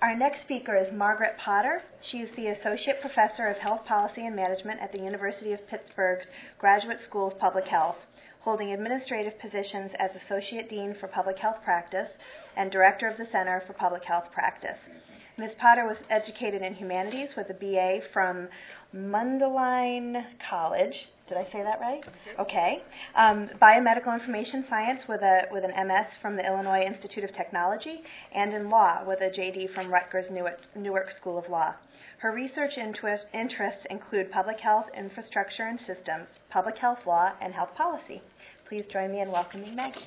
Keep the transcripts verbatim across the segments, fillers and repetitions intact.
Our next speaker is Margaret Potter. She is the Associate Professor of Health Policy and Management at the University of Pittsburgh's Graduate School of Public Health, holding administrative positions as Associate Dean for Public Health Practice and Director of the Center for Public Health Practice. Miz Potter was educated in humanities with a B A from Mundelein College. Did I say that right? Okay. Um, biomedical information science with a with an M S from the Illinois Institute of Technology, and in law with a J D from Rutgers Newark, Newark School of Law. Her research interest, interests include public health, infrastructure and systems, public health law, and health policy. Please join me in welcoming Maggie.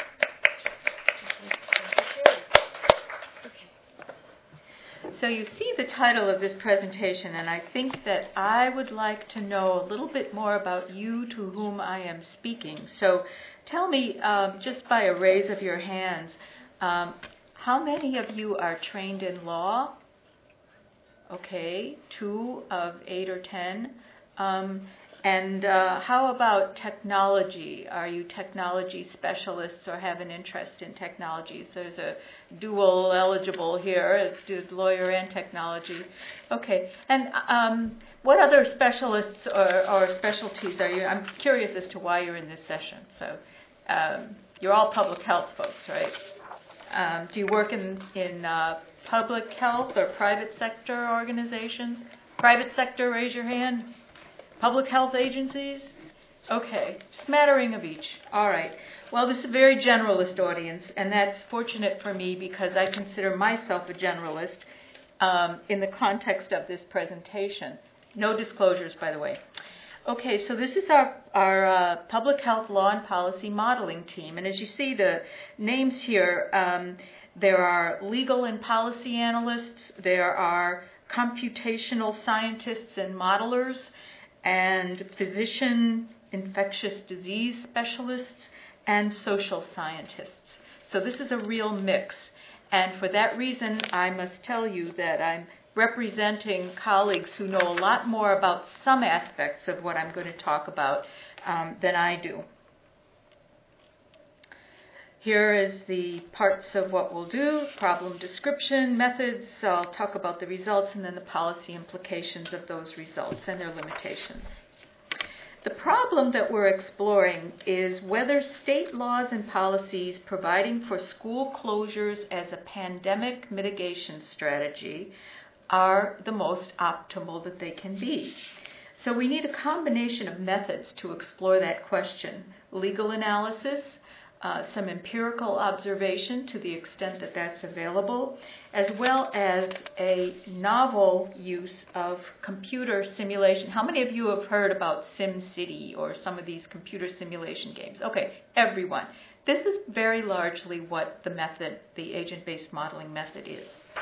So you see the title of this presentation, and I think that I would like to know a little bit more about you to whom I am speaking. So tell me, um, just by a raise of your hands, um, how many of you are trained in law? Okay, two of eight or ten. Um, and uh, how about technology? Are you technology specialists or have an interest in technology? So there's a dual eligible here, a lawyer and technology. Okay, and um, what other specialists or, or specialties are you? I'm curious as to why you're in this session. So um, you're all public health folks, right? Um, do you work in, in uh, public health or private sector organizations? Private sector, raise your hand. Public health agencies? Okay, smattering of each. All right. Well, this is a very generalist audience, and that's fortunate for me because I consider myself a generalist um, in the context of this presentation. No disclosures, by the way. Okay, so this is our, our uh, public health law and policy modeling team, and as you see the names here, um, there are legal and policy analysts, there are computational scientists and modelers, and physician infectious disease specialists, and social scientists. So this is a real mix. And for that reason, I must tell you that I'm representing colleagues who know a lot more about some aspects of what I'm going to talk about um, than I do. Here is the parts of what we'll do: problem description, methods. I'll talk about the results, and then the policy implications of those results and their limitations. The problem that we're exploring is whether state laws and policies providing for school closures as a pandemic mitigation strategy are the most optimal that they can be. So we need a combination of methods to explore that question: legal analysis, Uh, some empirical observation to the extent that that's available, as well as a novel use of computer simulation. How many of you have heard about SimCity or some of these computer simulation games? Okay, everyone. This is very largely what the method, the agent-based modeling method is.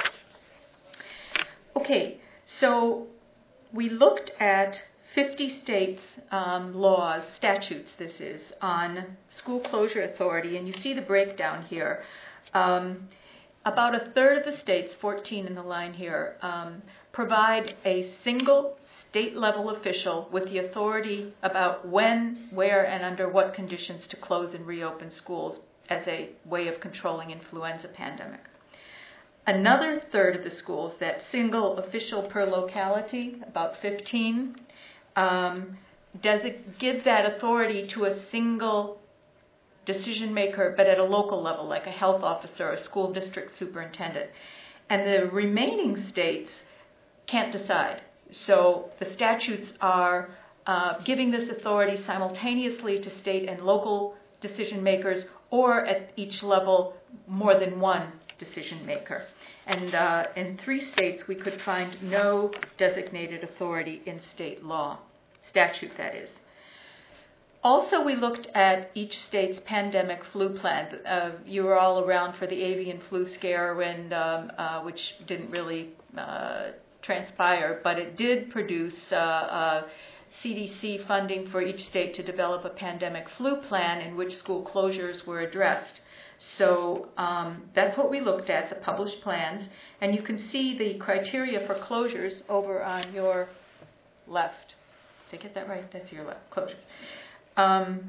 Okay, so we looked at fifty states' um, laws, statutes this is, on school closure authority, and you see the breakdown here. Um, about a third of the states, fourteen in the line here, um, provide a single state-level official with the authority about when, where, and under what conditions to close and reopen schools as a way of controlling influenza pandemic. Another third of the schools, that single official per locality, about fifteen, Um, does it give that authority to a single decision maker, but at a local level, like a health officer or a school district superintendent. And the remaining states can't decide. So the statutes are uh, giving this authority simultaneously to state and local decision makers, or at each level, more than one decision maker. And uh, in three states, we could find no designated authority in state law, statute that is. Also, we looked at each state's pandemic flu plan. Uh, you were all around for the avian flu scare, when, um, uh, which didn't really uh, transpire, but it did produce uh, uh, C D C funding for each state to develop a pandemic flu plan in which school closures were addressed. So um, that's what we looked at, the published plans. And you can see the criteria for closures over on your left. Did I get that right? That's your left, closure. Um,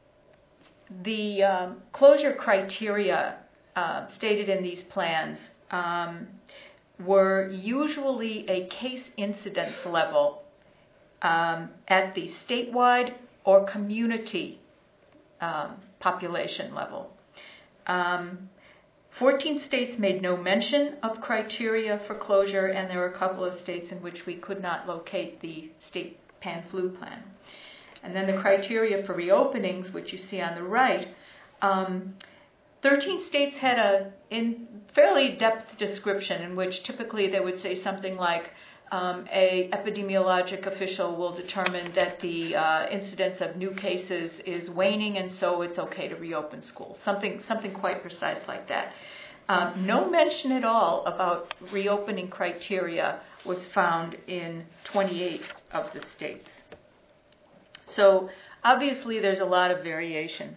the um, closure criteria uh, stated in these plans um, were usually a case incidence level um, at the statewide or community um, population level. Um, fourteen states made no mention of criteria for closure, and there were a couple of states in which we could not locate the state pan-flu plan. And then the criteria for reopenings, which you see on the right, um, thirteen states had a in fairly depth description in which typically they would say something like um, a epidemiologic official will determine that the uh, incidence of new cases is waning, and so it's okay to reopen schools. Something something quite precise like that. Um, no mention at all about reopening criteria was found in twenty-eight of the states. So obviously there's a lot of variation.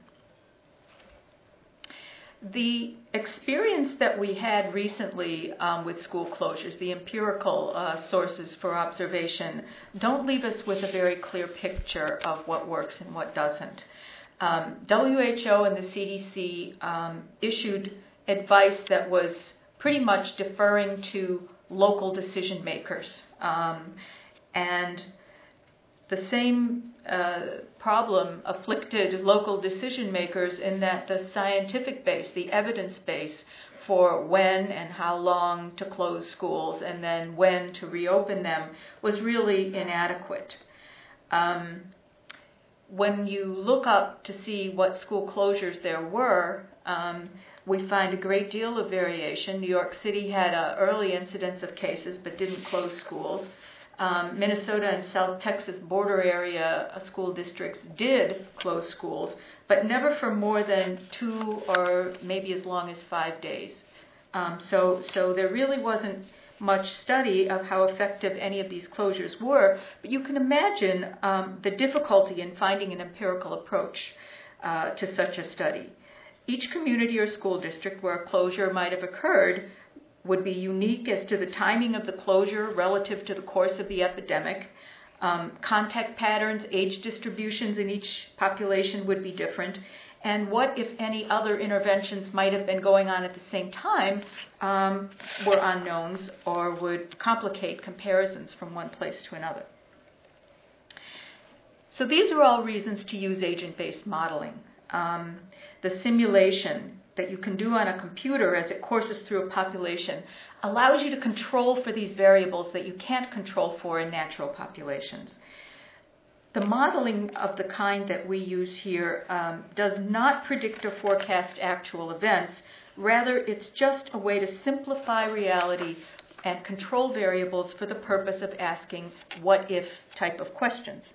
The experience that we had recently um, with school closures, the empirical uh, sources for observation, don't leave us with a very clear picture of what works and what doesn't. Um, W H O and the C D C um, issued advice that was pretty much deferring to local decision makers. Um, and the same uh, problem afflicted local decision makers in that the scientific base, the evidence base for when and how long to close schools and then when to reopen them was really inadequate. Um, when you look up to see what school closures there were, um, we find a great deal of variation. New York City had an early incidence of cases but didn't close schools. Um, Minnesota and South Texas border area uh, school districts did close schools, but never for more than two or maybe as long as five days. Um, so, so there really wasn't much study of how effective any of these closures were, but you can imagine um, the difficulty in finding an empirical approach uh, to such a study. Each community or school district where a closure might have occurred would be unique as to the timing of the closure relative to the course of the epidemic. Um, contact patterns, age distributions in each population would be different. And what, if any, other interventions might have been going on at the same time um, were unknowns or would complicate comparisons from one place to another. So these are all reasons to use agent-based modeling. Um, the simulation that you can do on a computer as it courses through a population allows you to control for these variables that you can't control for in natural populations. The modeling of the kind that we use here um, does not predict or forecast actual events. Rather, it's just a way to simplify reality and control variables for the purpose of asking what-if type of questions.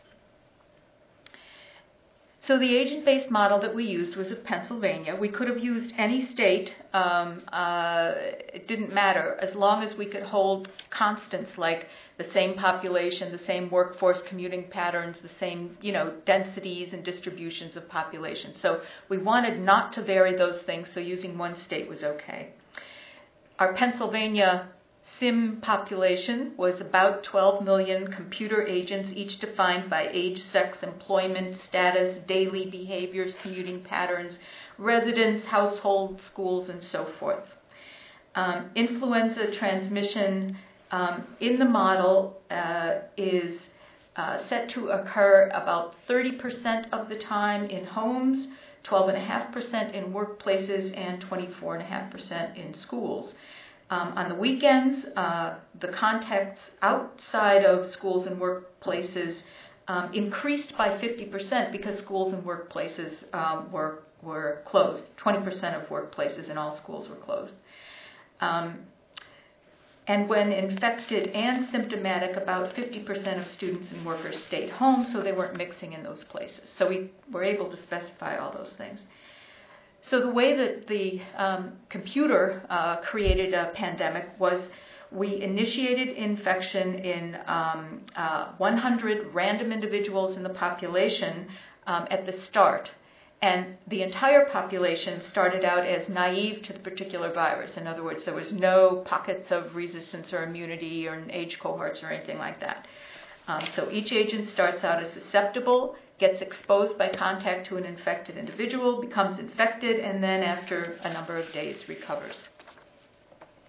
So the agent-based model that we used was of Pennsylvania. We could have used any state. Um, uh, it didn't matter as long as we could hold constants like the same population, the same workforce commuting patterns, the same, you know, densities and distributions of population. So we wanted not to vary those things, so using one state was okay. Our Pennsylvania SIM population was about twelve million computer agents, each defined by age, sex, employment, status, daily behaviors, commuting patterns, residence, household, schools, and so forth. Um, influenza transmission um, in the model uh, is uh, set to occur about thirty percent of the time in homes, twelve point five percent in workplaces, and twenty-four point five percent in schools. Um, on the weekends, uh, the contacts outside of schools and workplaces um, increased by fifty percent because schools and workplaces um, were were closed. twenty percent of workplaces in all schools were closed. Um, and when infected and symptomatic, about fifty percent of students and workers stayed home, so they weren't mixing in those places. So we were able to specify all those things. So the way that the um, computer uh, created a pandemic was we initiated infection in um, uh, one hundred random individuals in the population um, at the start. And the entire population started out as naive to the particular virus. In other words, there was no pockets of resistance or immunity or in age cohorts or anything like that. Um, so each agent starts out as susceptible, gets exposed by contact to an infected individual, becomes infected, and then after a number of days recovers.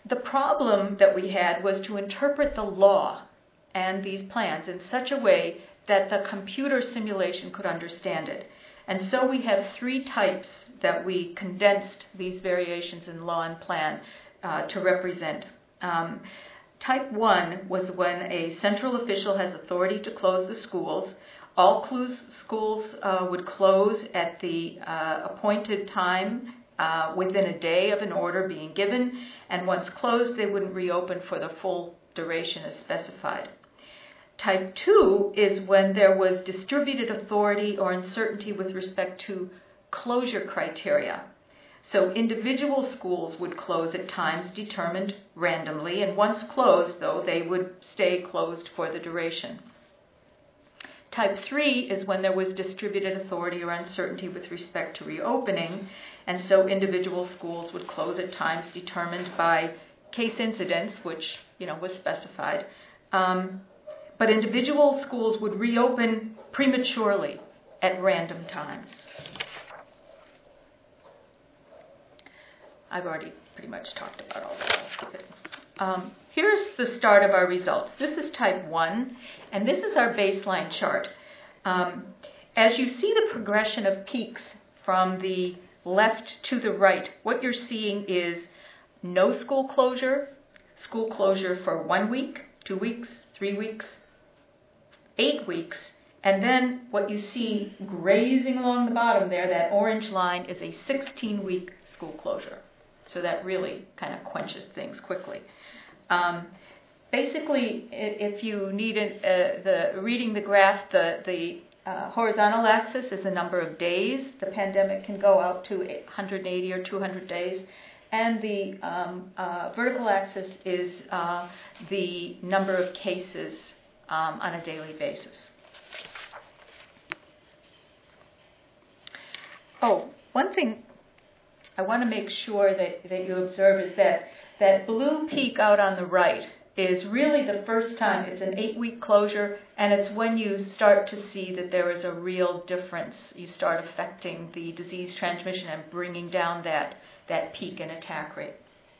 the problem that we had was to interpret the law and these plans in such a way that the computer simulation could understand it. And so we have three types that we condensed these variations in law and plan uh, to represent. Um, type one was when a central official has authority to close the schools. All clues, schools uh, would close at the uh, appointed time uh, within a day of an order being given, and once closed, they wouldn't reopen for the full duration as specified. Type two is when there was distributed authority or uncertainty with respect to closure criteria. So individual schools would close at times determined randomly, and once closed, though, they would stay closed for the duration. Type three is when there was distributed authority or uncertainty with respect to reopening, and so individual schools would close at times determined by case incidence, which, you know, was specified. Um, but individual schools would reopen prematurely at random times. I've already pretty much talked about all that. I'll skip it. Um, here's the start of our results. This is type one, and this is our baseline chart. Um, as you see the progression of peaks from the left to the right, what you're seeing is no school closure, school closure for one week, two weeks, three weeks, eight weeks, and then what you see grazing along the bottom there, that orange line, is a sixteen-week school closure. So that really kind of quenches things quickly. Um, basically, if you need uh, the reading the graph, the, the uh, horizontal axis is the number of days. The pandemic can go out to one hundred eighty or two hundred days. And the um, uh, vertical axis is uh, the number of cases um, on a daily basis. Oh, one thing I want to make sure that, that you observe is that that blue peak out on the right is really the first time. It's an eight-week closure, and it's when you start to see that there is a real difference. You start affecting the disease transmission and bringing down that, that peak in attack rate.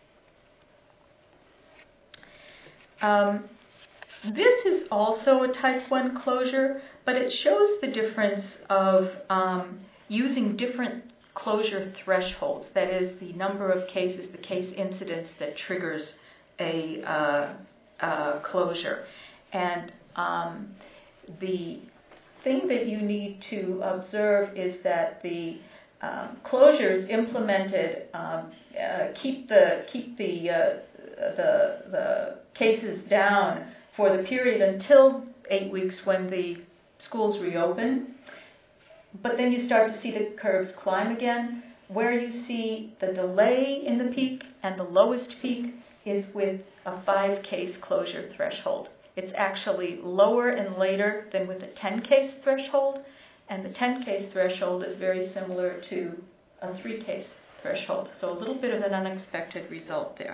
Um, this is also a type one closure, but it shows the difference of um, using different closure thresholds, that is the number of cases, the case incidence that triggers a uh, uh, closure. And um, the thing that you need to observe is that the um, closures implemented um, uh, keep the keep the, uh, the the cases down for the period until eight weeks when the schools reopen. But then you start to see the curves climb again. Where you see the delay in the peak and the lowest peak is with a five-case closure threshold. It's actually lower and later than with a ten-case threshold, and the ten-case threshold is very similar to a three-case threshold. So a little bit of an unexpected result there.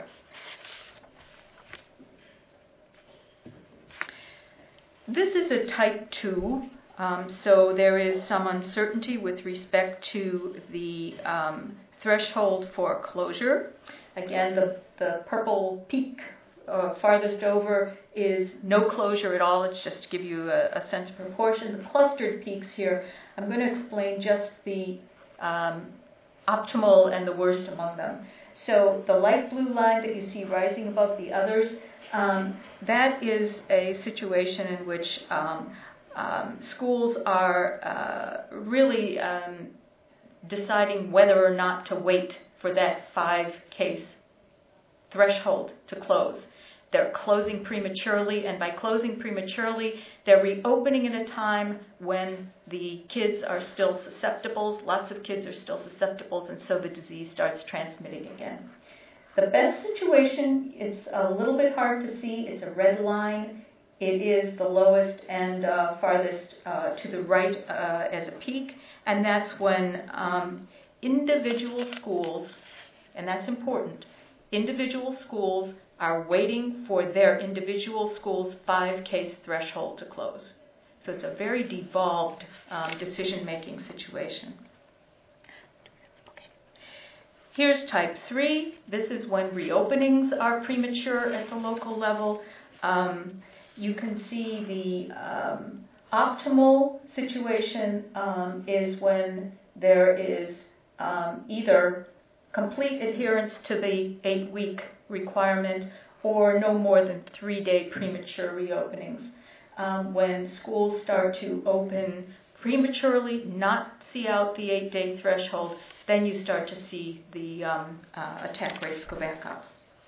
This is a type two. Um, so there is some uncertainty with respect to the um, threshold for closure. Again, the, the purple peak uh, farthest over is no closure at all. It's just to give you a, a sense of proportion. The clustered peaks here, I'm going to explain just the um, optimal and the worst among them. So the light blue line that you see rising above the others, um, that is a situation in which um, Um, schools are uh, really um, deciding whether or not to wait for that five-case threshold to close. They're closing prematurely, and by closing prematurely, they're reopening at a time when the kids are still susceptible. Lots of kids are still susceptible, and so the disease starts transmitting again. The best situation, it's a little bit hard to see. It's a red line. It is the lowest and uh, farthest uh, to the right uh, as a peak, and that's when um, individual schools, and that's important, individual schools are waiting for their individual school's five-case threshold to close. So it's a very devolved um, decision-making situation. Here's type three. This is when reopenings are premature at the local level. Um, you can see the um, optimal situation um, is when there is um, either complete adherence to the eight-week requirement or no more than three-day premature reopenings. Um, when schools start to open prematurely, not see out the eight-day threshold, then you start to see the um, uh, attack rates go back up.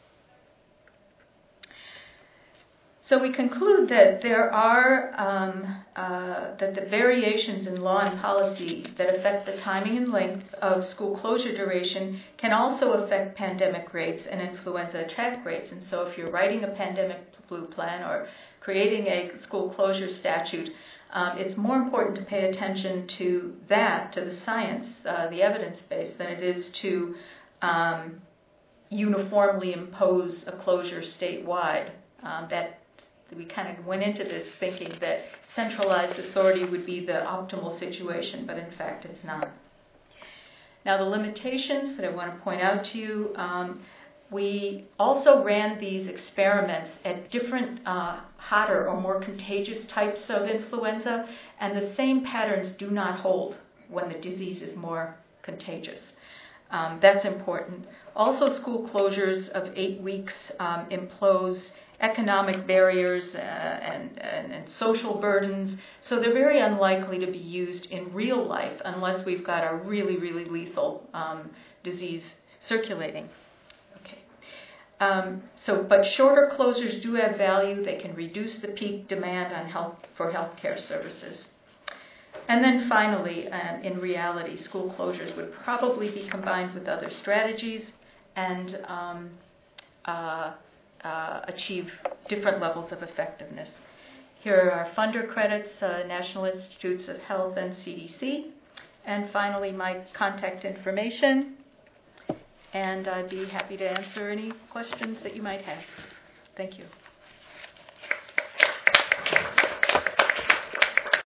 So we conclude that there are um, uh, that the variations in law and policy that affect the timing and length of school closure duration can also affect pandemic rates and influenza attack rates. And so if you're writing a pandemic flu plan or creating a school closure statute, um, it's more important to pay attention to that, to the science, uh, the evidence base, than it is to um, uniformly impose a closure statewide. Um, that we kind of went into this thinking that centralized authority would be the optimal situation, but in fact it's not. Now the limitations that I want to point out to you, um, we also ran these experiments at different uh, hotter or more contagious types of influenza, and the same patterns do not hold when the disease is more contagious. Um, that's important. Also, school closures of eight weeks um, impose economic barriers uh, and, and, and social burdens, so they're very unlikely to be used in real life unless we've got a really, really lethal um, disease circulating. Okay. Um, so, but shorter closures do have value. They can reduce the peak demand on health for healthcare services. And then finally, uh, in reality, school closures would probably be combined with other strategies and um, uh, uh, achieve different levels of effectiveness. Here are our funder credits, uh, National Institutes of Health and C D C. And finally, my contact information. And I'd be happy to answer any questions that you might have. Thank you.